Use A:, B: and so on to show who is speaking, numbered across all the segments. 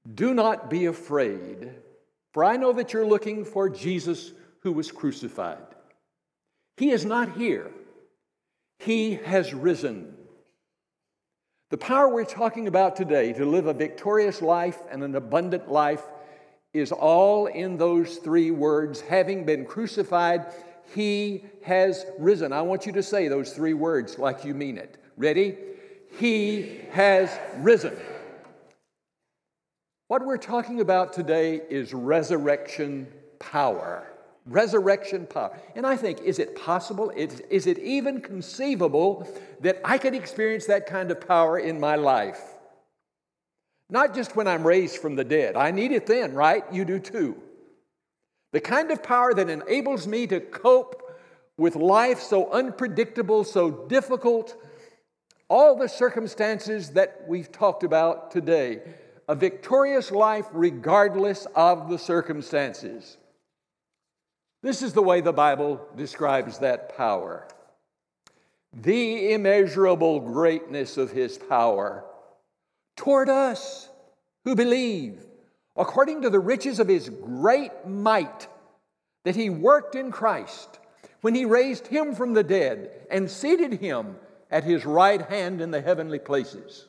A: Do not be afraid, for I know that you're looking for Jesus who was crucified. He is not here. He has risen. The power we're talking about today to live a victorious life and an abundant life is all in those three words: having been crucified, He has risen. I want you to say those three words like you mean it. Ready? He has risen. What we're talking about today is resurrection power. Resurrection power. And I think, is it possible? Is it even conceivable that I could experience that kind of power in my life? Not just when I'm raised from the dead. I need it then, right? You do too. The kind of power that enables me to cope with life so unpredictable, so difficult, all the circumstances that we've talked about today. A victorious life regardless of the circumstances. This is the way the Bible describes that power. The immeasurable greatness of His power toward us who believe, according to the riches of His great might that He worked in Christ when He raised Him from the dead and seated Him at His right hand in the heavenly places.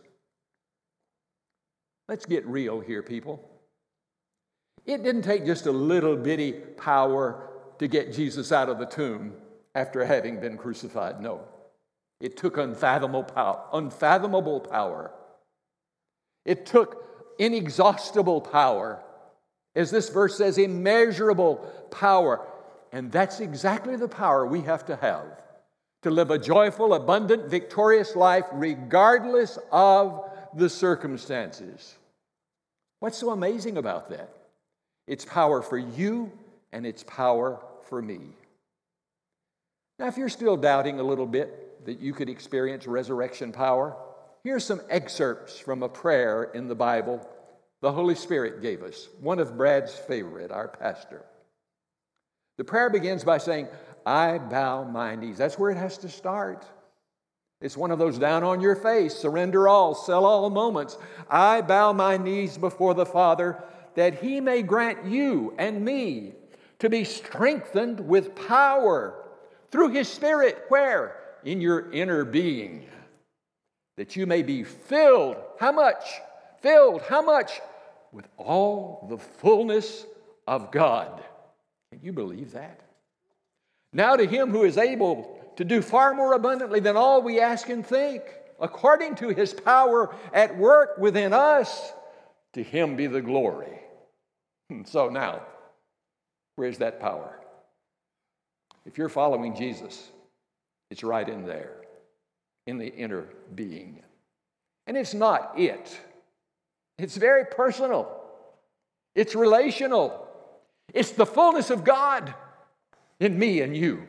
A: Let's get real here, people. It didn't take just a little bitty power to get Jesus out of the tomb after having been crucified. No. It took unfathomable power. It took inexhaustible power. As this verse says, immeasurable power. And that's exactly the power we have to live a joyful, abundant, victorious life regardless of the circumstances. What's so amazing about that? It's power for you and it's power for me. Now, if you're still doubting a little bit that you could experience resurrection power, here's some excerpts from a prayer in the Bible the Holy Spirit gave us, one of Brad's favorite, our pastor. The prayer begins by saying, I bow my knees. That's where it has to start. It's one of those down on your face, surrender all, sell all moments. I bow my knees before the Father that He may grant you and me to be strengthened with power through His Spirit. Where? In your inner being. That you may be filled. How much? Filled. How much? With all the fullness of God. Can you believe that? Now to Him who is able to do far more abundantly than all we ask and think, according to His power at work within us, to Him be the glory. So now, where's that power? If you're following Jesus, it's right in there, in the inner being. And it's not it. It's very personal. It's relational. It's the fullness of God in me and you.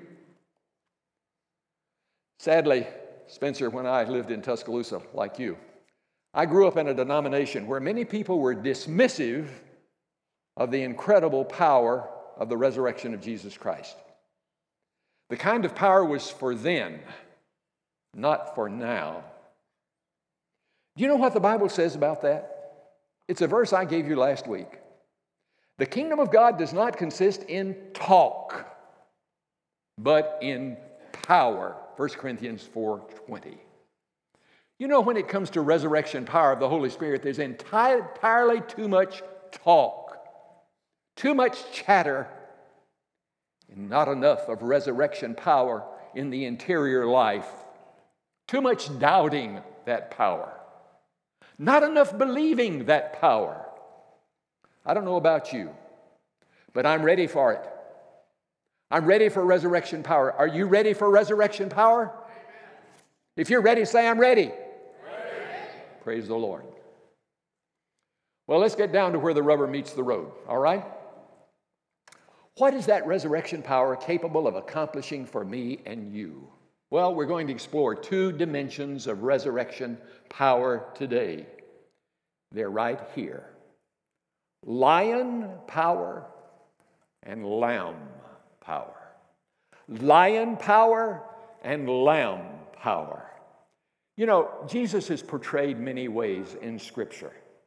A: Sadly, Spencer, when I lived in Tuscaloosa, like you, I grew up in a denomination where many people were dismissive of the incredible power of the resurrection of Jesus Christ. The kind of power was for then, not for now. Do you know what the Bible says about that? It's a verse I gave you last week. The kingdom of God does not consist in talk, but in power. 1 Corinthians 4:20. You know, when it comes to resurrection power of the Holy Spirit, there's entirely too much talk, too much chatter, and not enough of resurrection power in the interior life. Too much doubting that power. Not enough believing that power. I don't know about you, but I'm ready for it. I'm ready for resurrection power. Are you ready for resurrection power? Amen. If you're ready, say, I'm ready. Praise the Lord. Well, let's get down to where the rubber meets the road, all right? What is that resurrection power capable of accomplishing for me and you? Well, we're going to explore two dimensions of resurrection power today. They're right here. Lion power and lamb power. Lion power and lamb power. You know, Jesus is portrayed many ways in Scripture.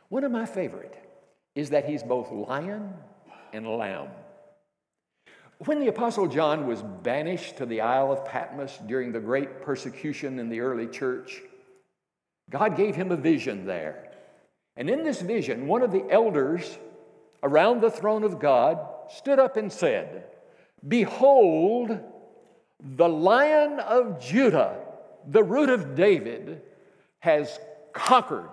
A: One of my favorite is that he's both lion and lamb. When the Apostle John was banished to the Isle of Patmos during the great persecution in the early church, God gave him a vision there. And in this vision, one of the elders around the throne of God stood up and said, "Behold, the Lion of Judah, the Root of David, has conquered."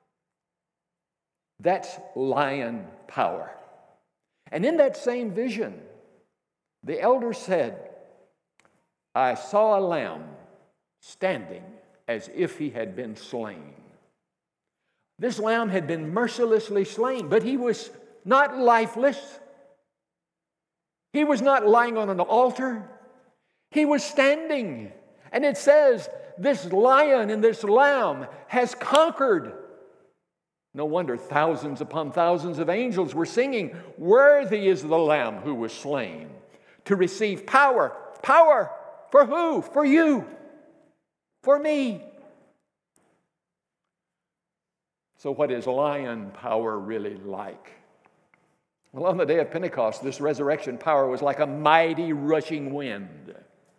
A: That's lion power. And in that same vision, the elder said, "I saw a lamb standing as if he had been slain." This lamb had been mercilessly slain, but he was not lifeless. He was not lying on an altar. He was standing. And it says, this lion and this lamb has conquered. No wonder thousands upon thousands of angels were singing, "Worthy is the Lamb who was slain to receive power." Power for who? For you. For me. So what is lion power really like? Well, on the day of Pentecost, this resurrection power was like a mighty rushing wind.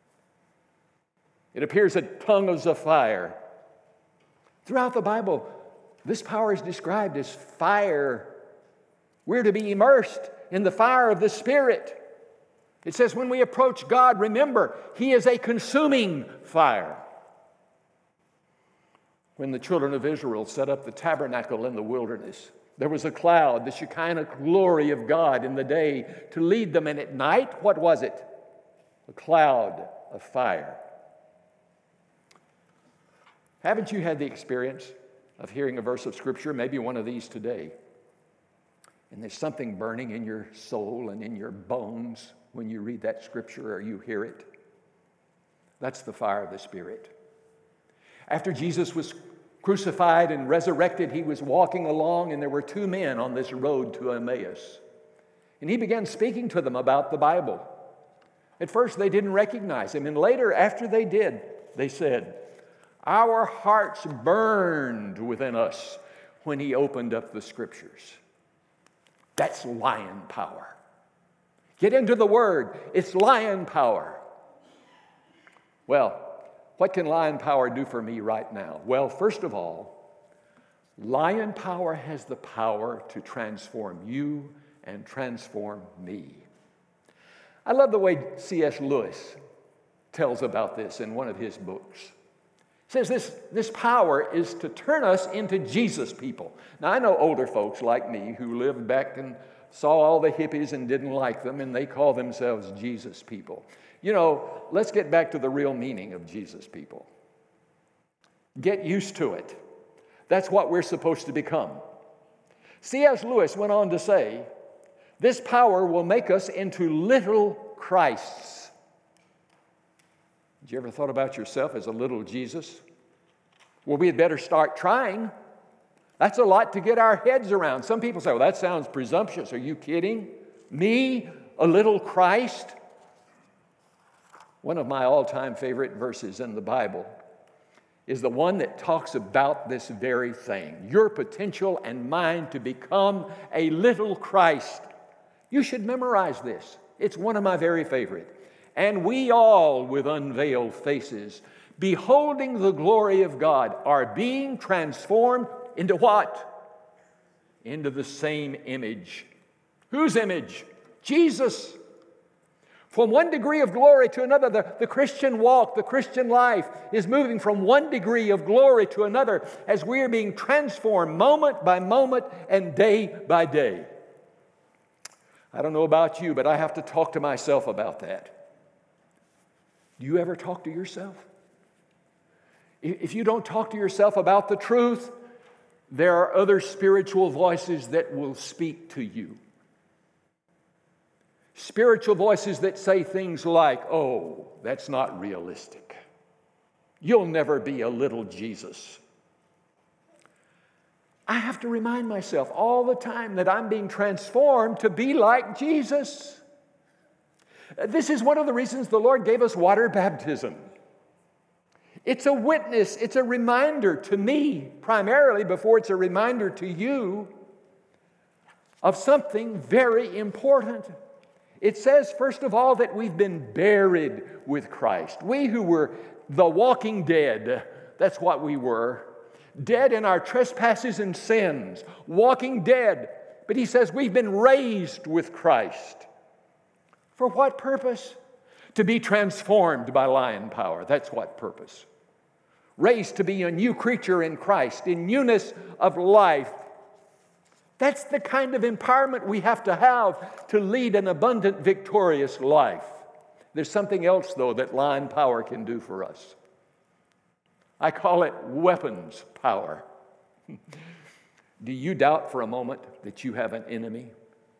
A: It appears in tongues of fire. Throughout the Bible, this power is described as fire. We're to be immersed in the fire of the Spirit. It says when we approach God, remember, He is a consuming fire. When the children of Israel set up the tabernacle in the wilderness, there was a cloud, the Shekinah glory of God in the day to lead them. And at night, what was it? A cloud of fire. Haven't you had the experience of hearing a verse of Scripture, maybe one of these today, and there's something burning in your soul and in your bones when you read that Scripture or you hear it? That's the fire of the Spirit. After Jesus was crucified and resurrected, he was walking along, and there were two men on this road to Emmaus. And he began speaking to them about the Bible. At first, they didn't recognize him, and later, after they did, they said, "Our hearts burned within us when he opened up the Scriptures." That's lion power. Get into the Word. It's lion power. Well, what can lion power do for me right now? Well, first of all, lion power has the power to transform you and transform me. I love the way C.S. Lewis tells about this in one of his books. He says this power is to turn us into Jesus people. Now, I know older folks like me who lived back and saw all the hippies and didn't like them, and they call themselves Jesus people. You know, let's get back to the real meaning of Jesus people. Get used to it. That's what we're supposed to become. C.S. Lewis went on to say, this power will make us into little Christs. Did you ever thought about yourself as a little Jesus? Well, we had better start trying. That's a lot to get our heads around. Some people say, well, that sounds presumptuous. Are you kidding? Me, a little Christ? One of my all-time favorite verses in the Bible is the one that talks about this very thing. Your potential and mine to become a little Christ. You should memorize this. It's one of my very favorite. And we all, with unveiled faces, beholding the glory of God, are being transformed into what? Into the same image. Whose image? Jesus. From one degree of glory to another, the Christian walk, the Christian life is moving from one degree of glory to another as we are being transformed moment by moment and day by day. I don't know about you, but I have to talk to myself about that. Do you ever talk to yourself? If you don't talk to yourself about the truth, there are other spiritual voices that will speak to you. Spiritual voices that say things like, oh, that's not realistic. You'll never be a little Jesus. I have to remind myself all the time that I'm being transformed to be like Jesus. This is one of the reasons the Lord gave us water baptism. It's a witness. It's a reminder to me, primarily, before it's a reminder to you, of something very important. It says, first of all, that we've been buried with Christ. We who were the walking dead, that's what we were. Dead in our trespasses and sins, walking dead. But he says we've been raised with Christ. For what purpose? To be transformed by lion power. That's what purpose. Raised to be a new creature in Christ, in newness of life. That's the kind of empowerment we have to lead an abundant, victorious life. There's something else, though, that lion power can do for us. I call it weapons power. Do you doubt for a moment that you have an enemy?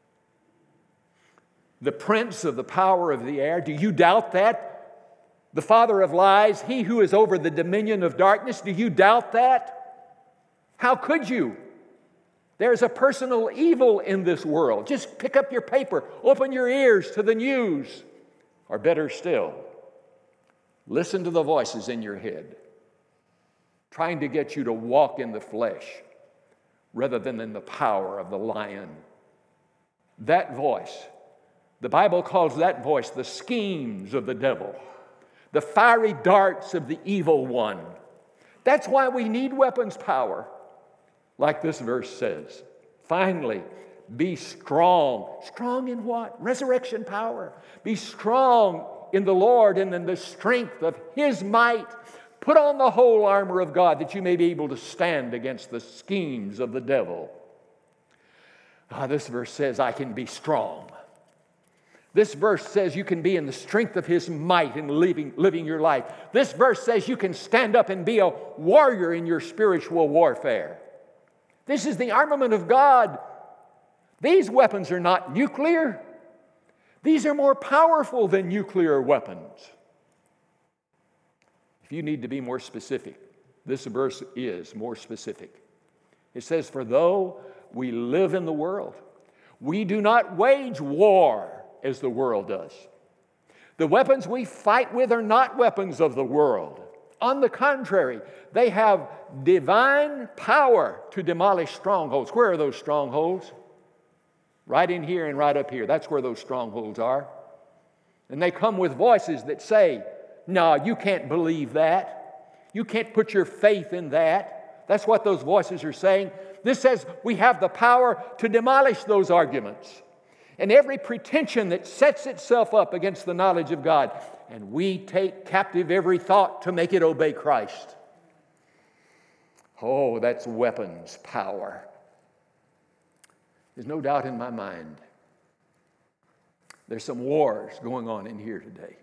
A: The prince of the power of the air, do you doubt that? The father of lies, he who is over the dominion of darkness, do you doubt that? How could you? There's a personal evil in this world. Just pick up your paper, open your ears to the news. Or better still, listen to the voices in your head, trying to get you to walk in the flesh rather than in the power of the lion. That voice, the Bible calls that voice the schemes of the devil, the fiery darts of the evil one. That's why we need weapons power. Like this verse says, finally, be strong. Strong in what? Resurrection power. Be strong in the Lord and in the strength of His might. Put on the whole armor of God that you may be able to stand against the schemes of the devil. This verse says, I can be strong. This verse says you can be in the strength of His might in living your life. This verse says you can stand up and be a warrior in your spiritual warfare. This is the armament of God. These weapons are not nuclear. These are more powerful than nuclear weapons. If you need to be more specific, this verse is more specific. It says, for though we live in the world, we do not wage war as the world does. The weapons we fight with are not weapons of the world. On the contrary, they have divine power to demolish strongholds. Where are those strongholds? Right in here and right up here. That's where those strongholds are. And they come with voices that say, no, you can't believe that. You can't put your faith in that. That's what those voices are saying. This says we have the power to demolish those arguments and every pretension that sets itself up against the knowledge of God. And we take captive every thought to make it obey Christ. Oh, that's weapons power. There's no doubt in my mind there's some wars going on in here today.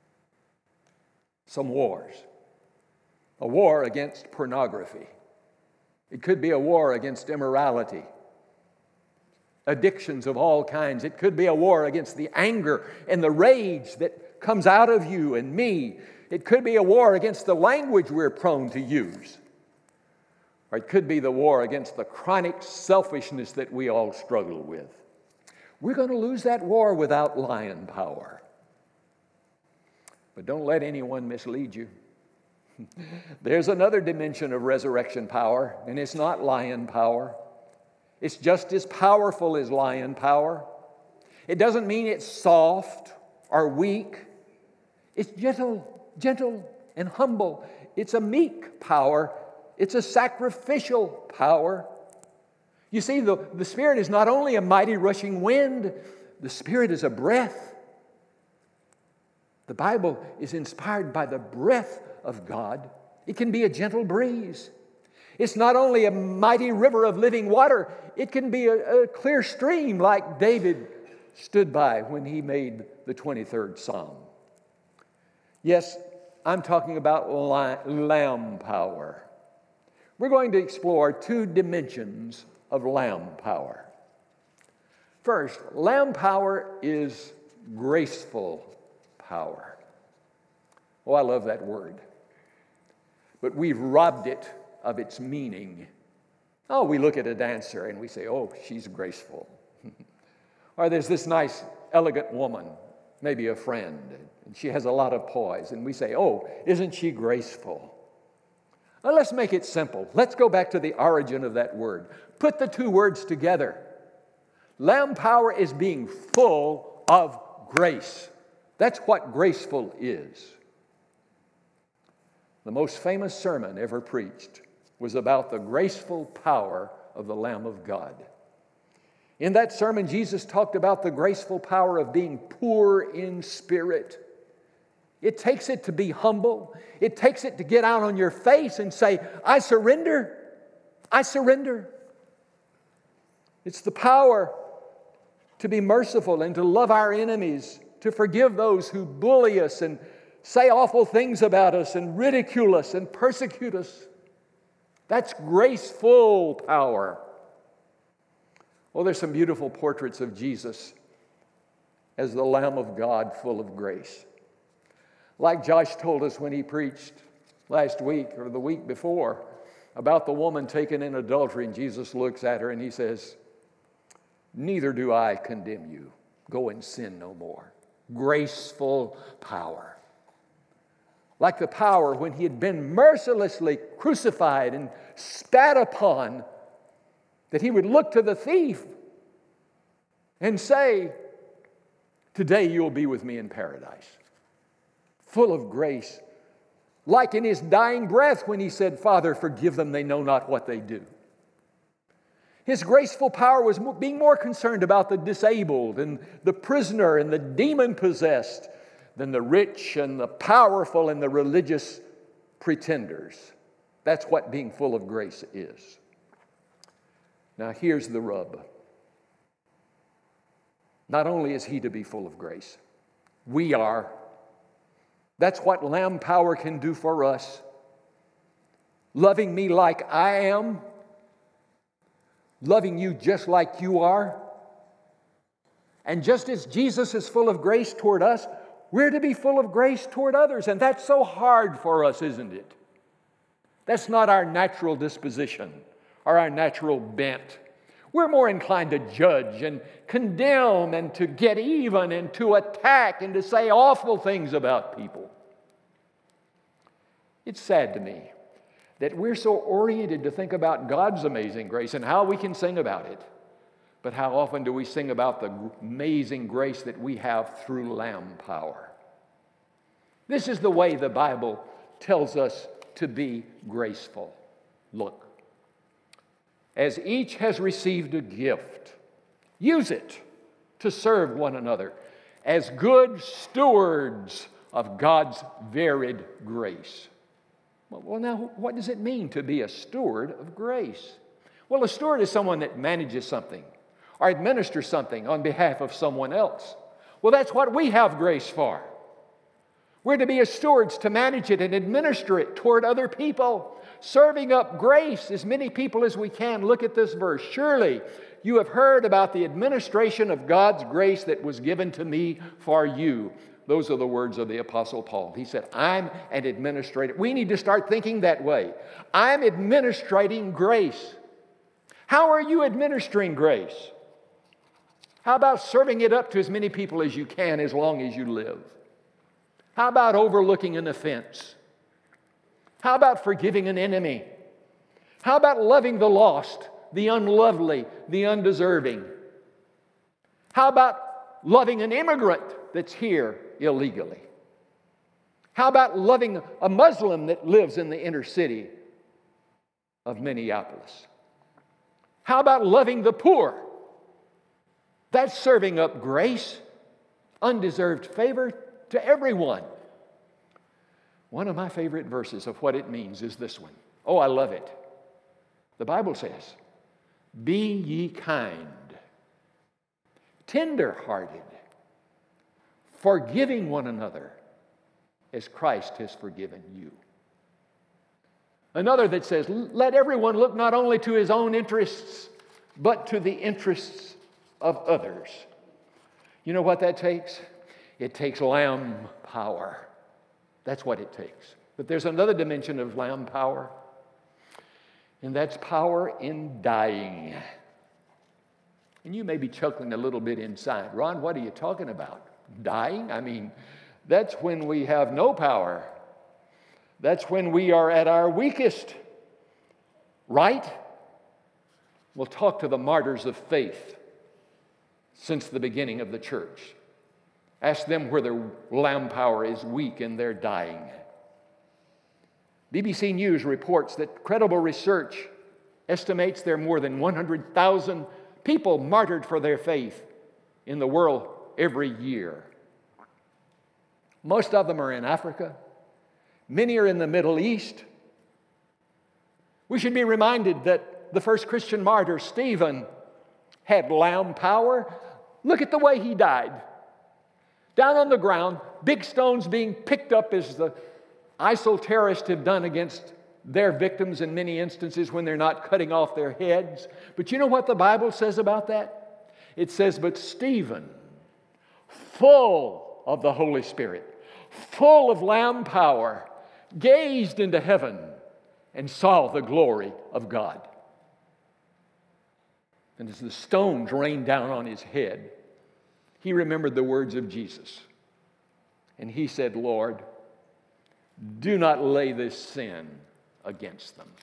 A: Some wars. A war against pornography. It could be a war against immorality. Addictions of all kinds. It could be a war against the anger and the rage that comes out of you and me. It could be a war against the language we're prone to use. Or it could be the war against the chronic selfishness that we all struggle with. We're going to lose that war without lion power. But don't let anyone mislead you. There's another dimension of resurrection power, and it's not lion power. It's just as powerful as lion power. It doesn't mean it's soft or weak. It's gentle and humble. It's a meek power. It's a sacrificial power. You see, the Spirit is not only a mighty rushing wind, the Spirit is a breath. The Bible is inspired by the breath of God. It can be a gentle breeze. It's not only a mighty river of living water, it can be a clear stream like David stood by when he made the 23rd Psalm. Yes, I'm talking about lamb power. We're going to explore two dimensions of lamb power. First, lamb power is graceful power. Oh, I love that word. But we've robbed it of its meaning. Oh, we look at a dancer and we say, oh, she's graceful. Or there's this nice, elegant woman. maybe a friend, and she has a lot of poise, and we say, oh, isn't she graceful? Well, let's make it simple. Let's go back to the origin of that word. Put the two words together. Lamb power is being full of grace. That's what graceful is. The most famous sermon ever preached was about the graceful power of the Lamb of God. In that sermon, Jesus talked about the graceful power of being poor in spirit. It takes it to be humble. It takes it to get out on your face and say, I surrender. I surrender. It's the power to be merciful and to love our enemies, to forgive those who bully us and say awful things about us and ridicule us and persecute us. That's graceful power. Oh, there's some beautiful portraits of Jesus as the Lamb of God full of grace. Like Josh told us when he preached last week or the week before about the woman taken in adultery, and Jesus looks at her and he says, neither do I condemn you. Go and sin no more. Graceful power. Like the power when he had been mercilessly crucified and spat upon, that he would look to the thief and say, today you'll be with me in paradise. Full of grace. Like in his dying breath when he said, Father, forgive them, they know not what they do. His graceful power was being more concerned about the disabled and the prisoner and the demon-possessed than the rich and the powerful and the religious pretenders. That's what being full of grace is. Now here's the rub. Not only is he to be full of grace, we are. That's what Lamb power can do for us. Loving me like I am, loving you just like you are. And just as Jesus is full of grace toward us, we're to be full of grace toward others. And that's so hard for us, isn't it? That's not our natural disposition or our natural bent. We're more inclined to judge and condemn and to get even and to attack and to say awful things about people. It's sad to me that we're so oriented to think about God's amazing grace and how we can sing about it. But how often do we sing about the amazing grace that we have through Lamb power? This is the way the Bible tells us to be graceful. Look, as each has received a gift, use it to serve one another as good stewards of God's varied grace. Well, now, what does it mean to be a steward of grace? Well, a steward is someone that manages something or administers something on behalf of someone else. Well, that's what we have grace for. We're to be as stewards to manage it and administer it toward other people, serving up grace as many people as we can. Look at this verse. Surely you have heard about the administration of God's grace that was given to me for you. Those are the words of the Apostle Paul. He said, I'm an administrator. We need to start thinking that way. I'm administrating grace. How are you administering grace? How about serving it up to as many people as you can as long as you live? How about overlooking an offense? How about forgiving an enemy? How about loving the lost, the unlovely, the undeserving? How about loving an immigrant that's here illegally? How about loving a Muslim that lives in the inner city of Minneapolis? How about loving the poor? That's serving up grace, undeserved favor to everyone. One of my favorite verses of what it means is this one. Oh, I love it. The Bible says, be ye kind, tender-hearted, forgiving one another as Christ has forgiven you. Another that says, let everyone look not only to his own interests, but to the interests of others. You know what that takes? It takes Lamb power. That's what it takes. But there's another dimension of Lamb power, and that's power in dying. And you may be chuckling a little bit inside. Ron, what are you talking about? Dying? I mean, that's when we have no power. That's when we are at our weakest. Right? We'll talk to the martyrs of faith since the beginning of the church. Ask them where their lamb power is weak in their dying. BBC News reports that credible research estimates there are more than 100,000 people martyred for their faith in the world every year. Most of them are in Africa. Many are in the Middle East. We should be reminded that the first Christian martyr, Stephen, had lamb power. Look at the way he died. Down on the ground, big stones being picked up as the ISIL terrorists have done against their victims in many instances when they're not cutting off their heads. But you know what the Bible says about that? It says, but Stephen, full of the Holy Spirit, full of lamb power, gazed into heaven and saw the glory of God. And as the stones rained down on his head, he remembered the words of Jesus. And he said, Lord, do not lay this sin against them.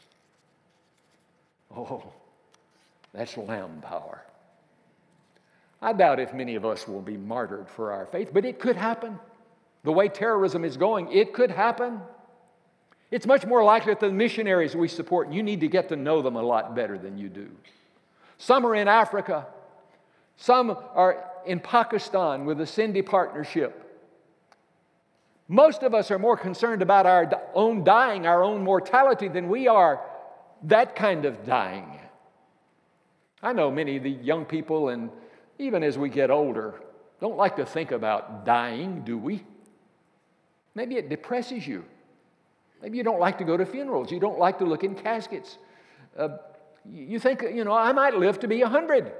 A: Oh, that's lamb power. I doubt if many of us will be martyred for our faith, but it could happen. The way terrorism is going, it could happen. It's much more likely that the missionaries we support, you need to get to know them a lot better than you do. Some are in Africa. Some are in Pakistan with the Sindhi Partnership. Most of us are more concerned about our own dying, our own mortality, than we are that kind of dying. I know many of the young people, and even as we get older, don't like to think about dying, do we? Maybe it depresses you. Maybe you don't like to go to funerals. You don't like to look in caskets. You think, I might live to be 100.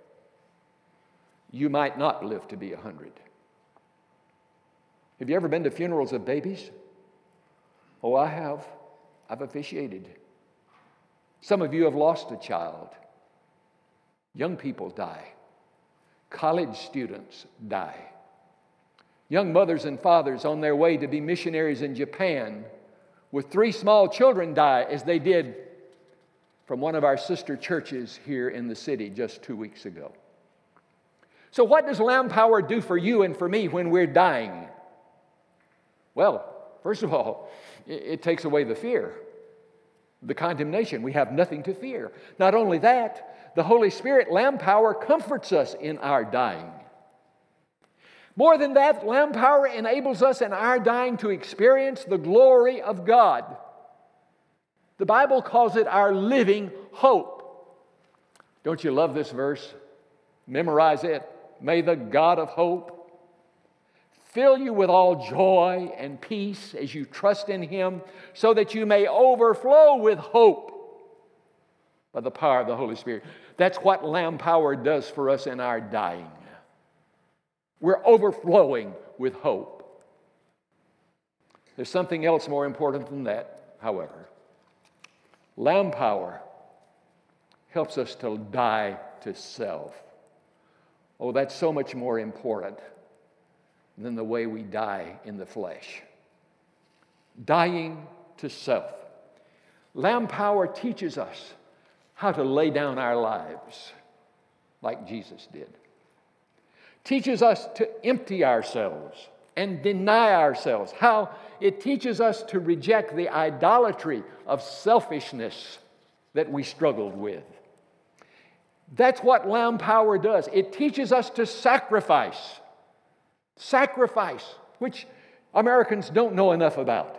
A: You might not live to be 100. Have you ever been to funerals of babies? Oh, I have. I've officiated. Some of you have lost a child. Young people die. College students die. Young mothers and fathers on their way to be missionaries in Japan with 3 small children die, as they did from one of our sister churches here in the city just 2 weeks ago. So what does lamb power do for you and for me when we're dying? Well, first of all, it takes away the fear, the condemnation. We have nothing to fear. Not only that, the Holy Spirit, lamb power, comforts us in our dying. More than that, lamb power enables us in our dying to experience the glory of God. The Bible calls it our living hope. Don't you love this verse? Memorize it. May the God of hope fill you with all joy and peace as you trust in Him, so that you may overflow with hope by the power of the Holy Spirit. That's what lamb power does for us in our dying. We're overflowing with hope. There's something else more important than that, however. Lamb power helps us to die to self. Oh, that's so much more important than the way we die in the flesh. Dying to self. Lamb power teaches us how to lay down our lives like Jesus did. Teaches us to empty ourselves and deny ourselves. How it teaches us to reject the idolatry of selfishness that we struggled with. That's what lamb power does. It teaches us to sacrifice. Sacrifice, which Americans don't know enough about.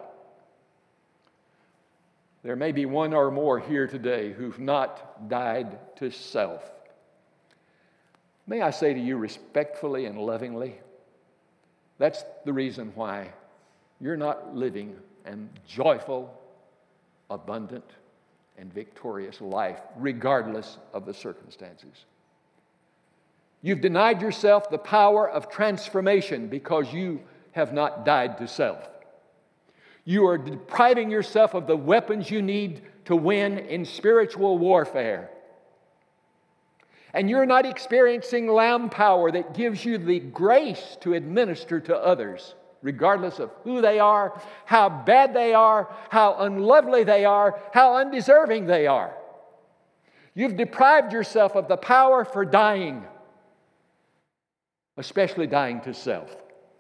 A: There may be one or more here today who've not died to self. May I say to you respectfully and lovingly, that's the reason why you're not living a joyful, abundant, and victorious life, regardless of the circumstances. You've denied yourself the power of transformation because you have not died to self. You are depriving yourself of the weapons you need to win in spiritual warfare. and you're not experiencing lamb power that gives you the grace to administer to others, regardless of who they are, how bad they are, how unlovely they are, how undeserving they are. You've deprived yourself of the power for dying, especially dying to self.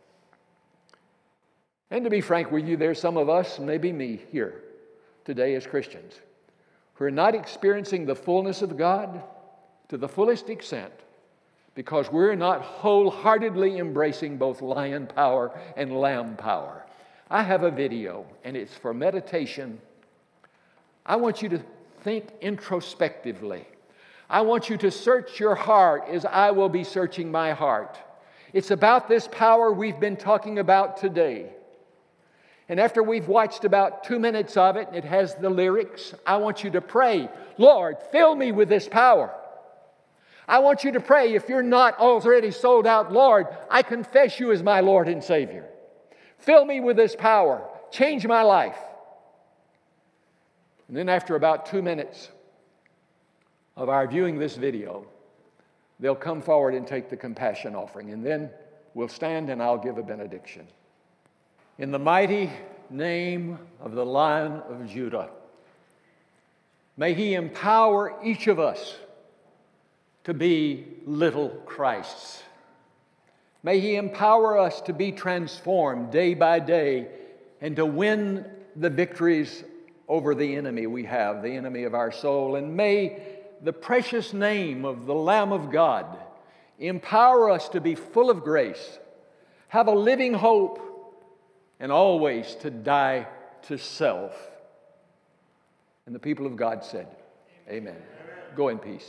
A: And to be frank with you, there's some of us, maybe me here today as Christians, who are not experiencing the fullness of God to the fullest extent because we're not wholeheartedly embracing both lion power and lamb power. I have a video, and it's for meditation. I want you to think introspectively. I want you to search your heart as I will be searching my heart. It's about this power we've been talking about today. And after we've watched about 2 minutes of it, and it has the lyrics, I want you to pray, Lord, fill me with this power. I want you to pray, if you're not already sold out, Lord, I confess you as my Lord and Savior. Fill me with this power. Change my life. And then after about 2 minutes of our viewing this video, they'll come forward and take the compassion offering. And then we'll stand and I'll give a benediction. In the mighty name of the Lion of Judah, may He empower each of us to be little Christs. May He empower us to be transformed day by day and to win the victories over the enemy we have, the enemy of our soul. And may the precious name of the Lamb of God empower us to be full of grace, have a living hope, and always to die to self. And the people of God said, Amen. Go in peace.